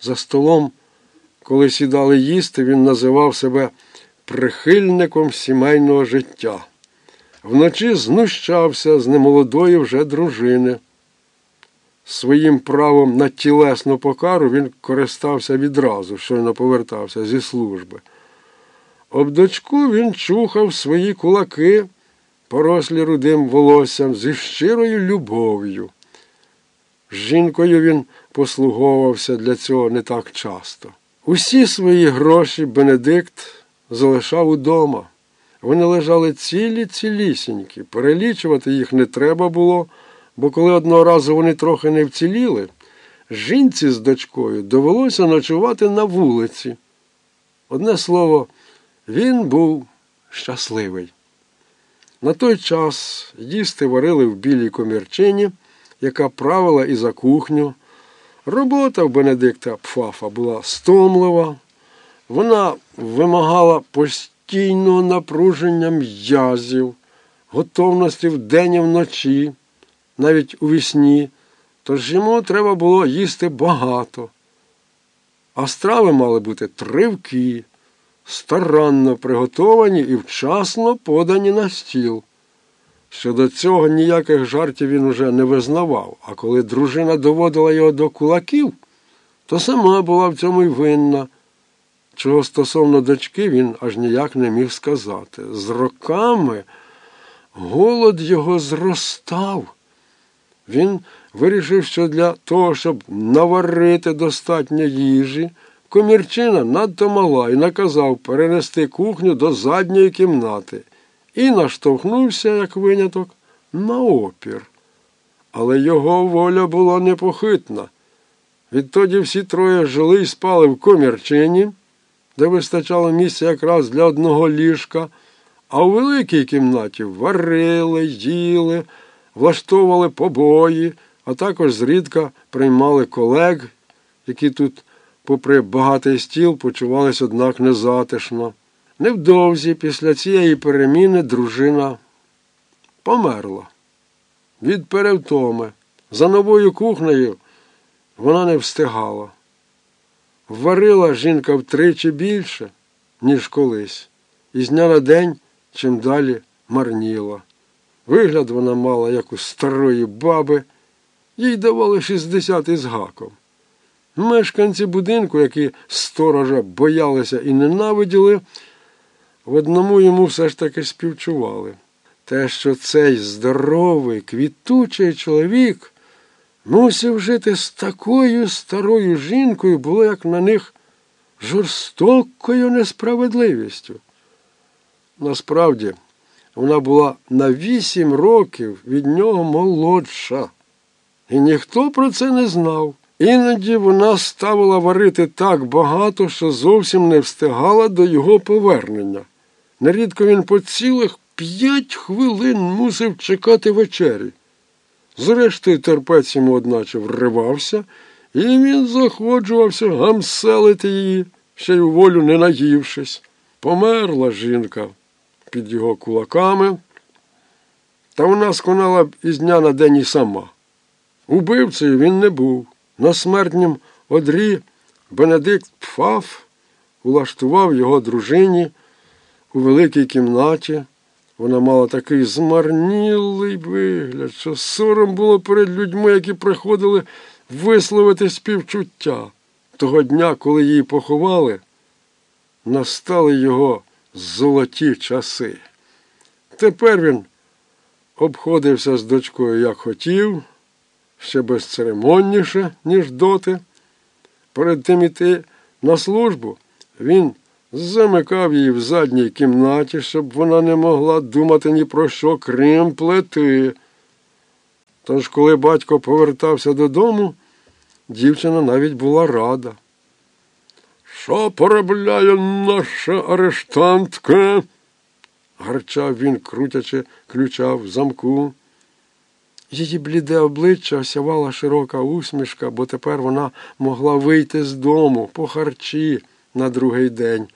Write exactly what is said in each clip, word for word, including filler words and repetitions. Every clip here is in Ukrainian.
За столом, коли сідали їсти, він називав себе прихильником сімейного життя. Вночі знущався з немолодої вже дружини. Своїм правом на тілесну покару він користався відразу, щойно повертався зі служби. Об дочку він чухав свої кулаки, порослі рудим волоссям, зі щирою любов'ю. З жінкою він послуговувався для цього не так часто. Усі свої гроші Бенедикт залишав удома. Вони лежали цілі-цілісінькі, перелічувати їх не треба було, бо коли одного разу вони трохи не вціліли, жінці з дочкою довелося ночувати на вулиці. Одне слово, він був щасливий. На той час їсти варили в білій комірчині, яка правила і за кухню. Робота в Бенедикта Пфафа була стомлива. Вона вимагала постійного напруження м'язів, готовності вдень і вночі, навіть у вісні, тож йому треба було їсти багато. А страви мали бути тривкі, старанно приготовані і вчасно подані на стіл. Щодо цього ніяких жартів він уже не визнавав, а коли дружина доводила його до кулаків, то сама була в цьому й винна, чого стосовно дочки він аж ніяк не міг сказати. З роками голод його зростав. Він вирішив, що для того, щоб наварити достатньо їжі, комірчина надто мала і наказав перенести кухню до задньої кімнати. І наштовхнувся, як виняток, на опір. Але його воля була непохитна. Відтоді всі троє жили і спали в комірчині, де вистачало місця якраз для одного ліжка, а у великій кімнаті варили, їли, влаштовували побої, а також зрідка приймали колег, які тут, попри багатий стіл, почувались, однак, незатишно. Невдовзі після цієї переміни дружина померла від перевтоми. За новою кухнею вона не встигала. Варила жінка втричі більше, ніж колись, і з дня на день чим далі марніла. Вигляд вона мала, як у старої баби, їй давали шістдесят із гаком. Мешканці будинку, які сторожа боялися і ненавиділи, в одному йому все ж таки співчували. Те, що цей здоровий, квітучий чоловік мусив жити з такою старою жінкою, було, як на них, жорстокою несправедливістю. Насправді, вона була на вісім років від нього молодша. І ніхто про це не знав. Іноді вона ставила варити так багато, що зовсім не встигала до його повернення. Нерідко він по цілих п'ять хвилин мусив чекати вечері. Зрештою, терпець йому, одначе, вривався, і він заходжувався гамселити її, ще й у волю не наївшись. Померла жінка під його кулаками, та вона сконала б із дня на день і сама. Убивцею він не був. На смертнім одрі Бенедикт Пфаф улаштував його дружині у великій кімнаті. Вона мала такий змарнілий вигляд, що сором було перед людьми, які приходили висловити співчуття. Того дня, коли її поховали, настали його золоті часи. Тепер він обходився з дочкою, як хотів, ще безцеремонніше, ніж доти. Перед тим іти на службу він замикав її в задній кімнаті, щоб вона не могла думати ні про що, крім плити. Тож, коли батько повертався додому, дівчина навіть була рада. «Що поробляє наша арештантка?» – гарчав він, крутячи ключа в замку. Її бліде обличчя осявала широка усмішка, бо тепер вона могла вийти з дому по харчі на другий день.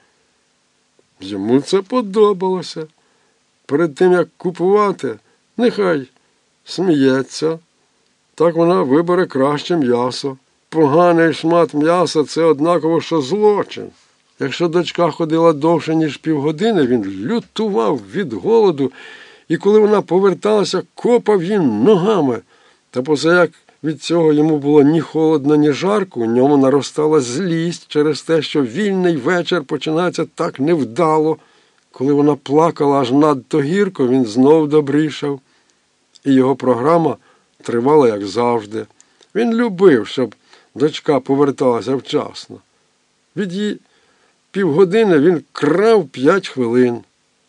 Йому це подобалося. Перед тим, як купувати, нехай сміється. Так вона вибере краще м'ясо поганий шмат м'яса – це однаково, що злочин. Якщо дочка ходила довше, ніж півгодини, він лютував від голоду, і коли вона поверталася, копав її ногами. Та позаяк від цього йому було ні холодно, ні жарко, у ньому наростала злість через те, що вільний вечір починається так невдало. Коли вона плакала аж надто гірко, він знов добрішав. І його програма тривала, як завжди. Він любив, щоб дочка поверталася вчасно. Від її півгодини він крав п'ять хвилин.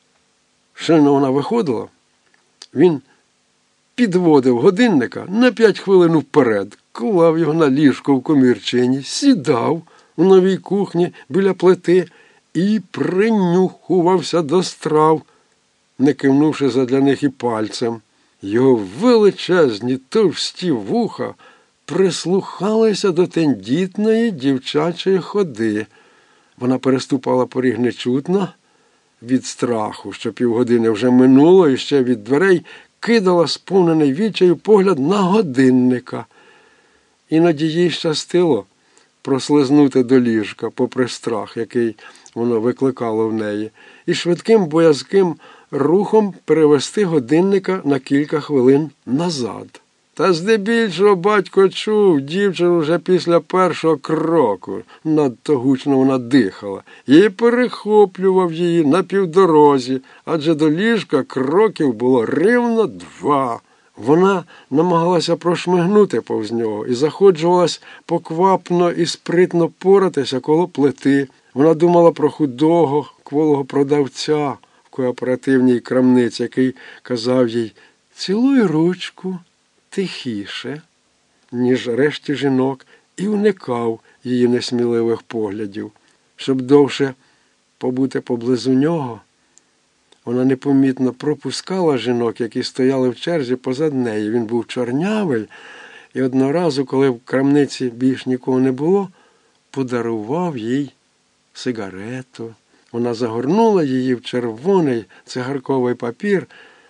Щойно вона виходила, він підводив годинника на п'ять хвилин вперед, клав його на ліжко в комірчині, сідав у новій кухні біля плити і принюхувався до страв, не кивнувши задля них і пальцем. Його величезні товсті вуха прислухалися до тендітної дівчачої ходи. Вона переступала поріг нечутно від страху, що півгодини вже минуло, і ще від дверей кидала сповнений відчаю погляд на годинника. Іноді їй щастило прослизнути до ліжка, попри страх, який воно викликало в неї, і швидким боязким рухом перевести годинника на кілька хвилин назад. Та здебільшого батько чув дівчину вже після першого кроку, надто гучно вона дихала, і перехоплював її на півдорозі, адже до ліжка кроків було рівно два. Вона намагалася прошмигнути повз нього і заходжувалась поквапно і спритно поратися коло плити. Вона думала про худого, кволого продавця в кооперативній крамниці, який казав їй «Цілуй ручку тихіше», ніж решті жінок, і уникав її несміливих поглядів. Щоб довше побути поблизу нього, вона непомітно пропускала жінок, які стояли в черзі позад неї. Він був чорнявий, і одного разу, коли в крамниці більш нікого не було, подарував їй сигарету. Вона загорнула її в червоний цигарковий папір,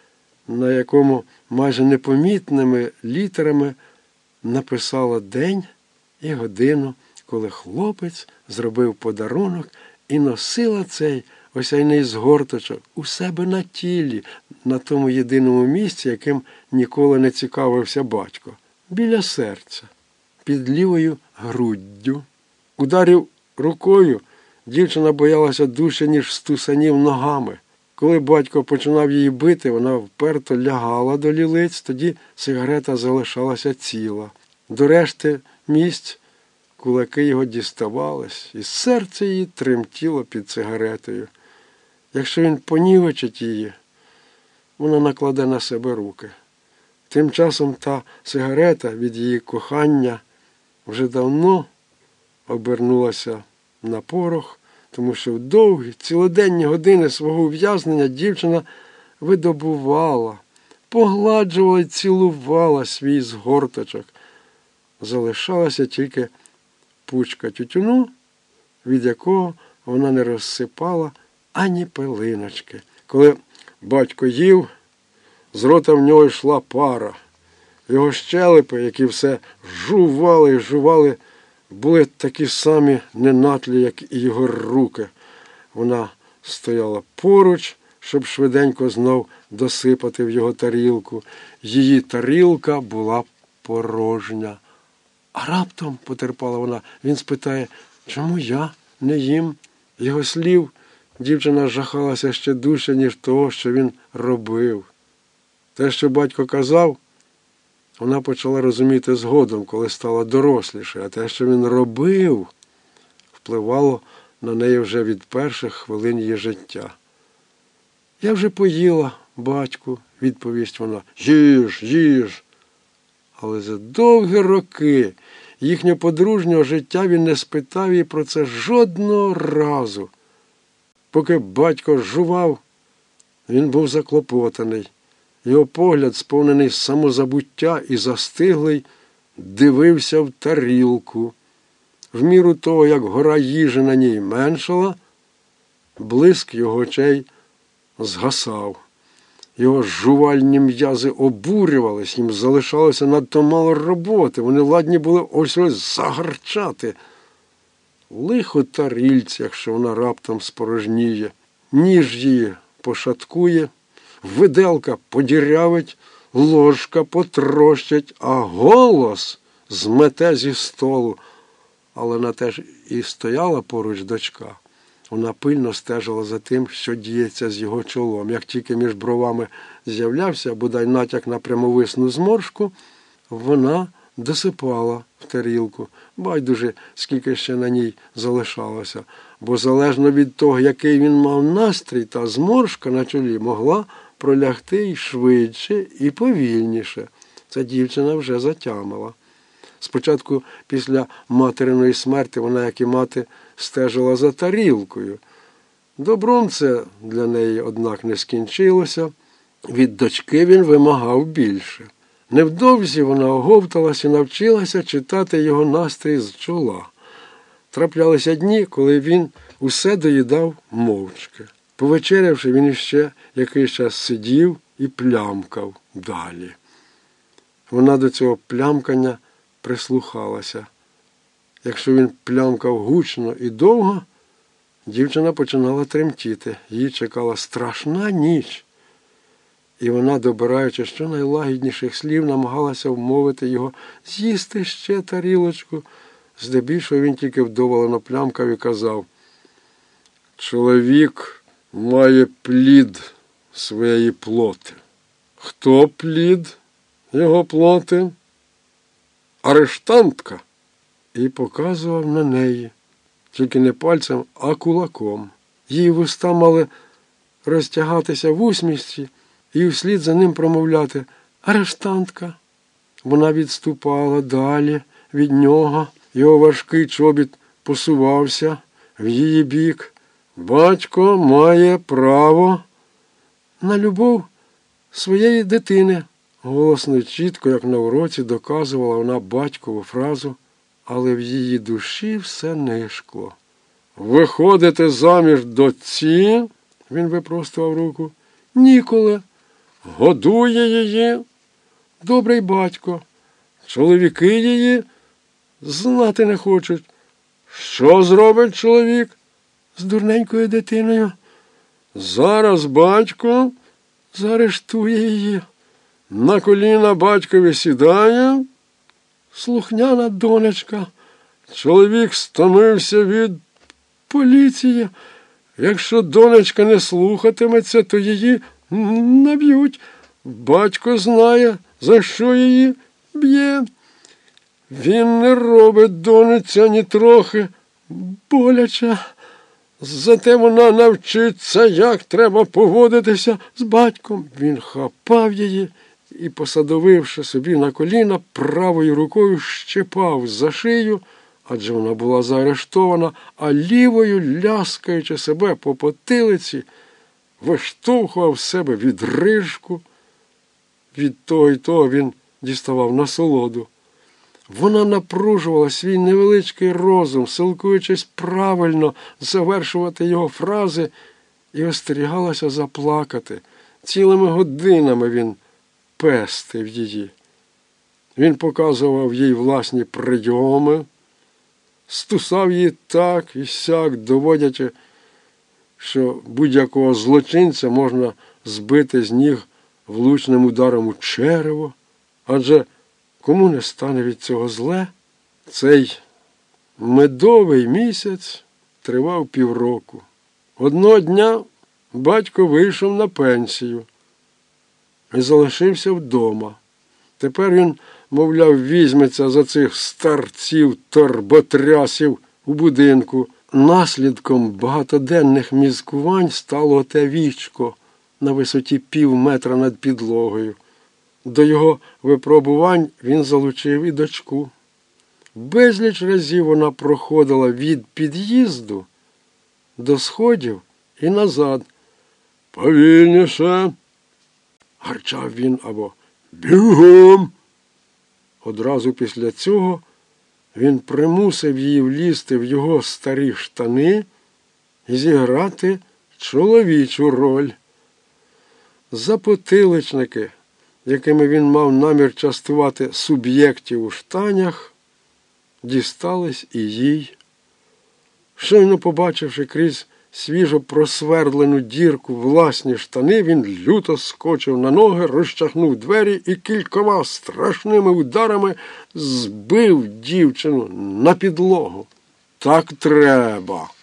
на якому майже непомітними літерами написала день і годину, коли хлопець зробив подарунок, і носила цей осяйний згорточок у себе на тілі, на тому єдиному місці, яким ніколи не цікавився батько, біля серця, під лівою груддю. Ударів рукою дівчина боялася дужче, ніж стусанів ногами. Коли батько починав її бити, вона вперто лягала до лілиць, тоді сигарета залишалася ціла. До решти місць кулаки його діставались, і серце її тремтіло під сигаретою. Якщо він понівечить її, вона накладе на себе руки. Тим часом та сигарета від її кохання вже давно обернулася на порох, тому що в довгі, цілоденні години свого ув'язнення дівчина видобувала, погладжувала і цілувала свій згорточок. Залишалася тільки пучка тютюну, від якого вона не розсипала ані пилиночки. Коли батько їв, з рота в нього йшла пара. Його щелепи, які все жували і жували, були такі самі ненатлі, як і його руки. Вона стояла поруч, щоб швиденько знов досипати в його тарілку. Її тарілка була порожня. А раптом, потерпала вона, він спитає, чому я не їм? Його слів дівчина жахалася ще дужче, ніж того, що він робив. Те, що батько казав, вона почала розуміти згодом, коли стала доросліше, а те, що він робив, впливало на неї вже від перших хвилин її життя. «Я вже поїла, батьку», – відповість вона. «Їж, їж». Але за довгі роки їхнього подружнього життя він не спитав її про це жодного разу. Поки батько жував, він був заклопотаний. Його погляд, сповнений самозабуття і застиглий, дивився в тарілку. В міру того, як гора їжі на ній меншала, блиск його очей згасав. Його жувальні м'язи обурювались, їм залишалося надто мало роботи. Вони ладні були ось-ось загарчати. Лихо тарільці, якщо вона раптом спорожніє. Ніж її пошаткує, виделка подірявить, ложка потрощить, а голос змете зі столу. Але на те ж і стояла поруч дочка. Вона пильно стежила за тим, що діється з його чолом. Як тільки між бровами з'являвся бодай натяк на прямовисну зморшку, вона досипала в тарілку. Байдуже, скільки ще на ній залишалося. Бо залежно від того, який він мав настрій, та зморшка на чолі могла пролягти і швидше, і повільніше. Ця дівчина вже затямила. Спочатку, після материної смерті, вона, як і мати, стежила за тарілкою. Добром це для неї, однак, не скінчилося. Від дочки він вимагав більше. Невдовзі вона оговталась і навчилася читати його настрій з чола. Траплялися дні, коли він усе доїдав мовчки. Повечерявши, він іще якийсь час сидів і плямкав далі. Вона до цього плямкання прислухалася. Якщо він плямкав гучно і довго, дівчина починала тремтіти. Її чекала страшна ніч. І вона, добираючи щонайлагідніших слів, намагалася вмовити його з'їсти ще тарілочку. Здебільшого він тільки вдоволено плямкав і казав: «Чоловік має плід своєї плоти». «Хто плід його плоти?» «Арештантка». І показував на неї, тільки не пальцем, а кулаком. Її вуста мали розтягатися в усмішці і вслід за ним промовляти «Арештантка». Вона відступала далі від нього, його важкий чобіт посувався в її бік. «Батько має право на любов своєї дитини», голосно і чітко, як на уроці, доказувала вона батькову фразу, але в її душі все нишкло. «Виходите заміж дочці?» – він випростував руку. «Ніколи». «Годує її?» «Добрий батько». «Чоловіки її?» «Знати не хочуть». «Що зробить чоловік?» «З дурненькою дитиною». «Зараз батько заарештує її». «На коліна батькові сідає?» «Слухняна донечка». «Чоловік стомився від поліції. Якщо донечка не слухатиметься, то її наб'ють. Батько знає, за що її б'є. Він не робить донеця ні трохи боляче. Зате вона навчиться, як треба поводитися з батьком». Він хапав її і, посадовивши собі на коліна, правою рукою щепав за шию, адже вона була заарештована, а лівою, ляскаючи себе по потилиці, виштовхував себе відрижку. Від того й того він діставав насолоду. Вона напружувала свій невеличкий розум, силкуючись правильно завершувати його фрази, і остерігалася заплакати. Цілими годинами він пестив її. Він показував їй власні прийоми, стусав її так і сяк, доводячи, що будь-якого злочинця можна збити з ніг влучним ударом у черево, адже кому не стане від цього зле? Цей медовий місяць тривав півроку. Одного дня батько вийшов на пенсію і залишився вдома. Тепер він, мовляв, візьметься за цих старців-торботрясів у будинку. Наслідком багатоденних мізкувань стало те вічко на висоті пів метра над підлогою. До його випробувань він залучив і дочку. Безліч разів вона проходила від під'їзду до сходів і назад. «Повільніше!» – гарчав він, або «Бігом!». Одразу після цього він примусив її влізти в його старі штани і зіграти чоловічу роль. Запотиличники, якими він мав намір частувати суб'єктів у штанях, дістались і їй. Щойно побачивши крізь свіжо просвердлену дірку власні штани, він люто скочив на ноги, розчахнув двері і кількома страшними ударами збив дівчину на підлогу. Так треба.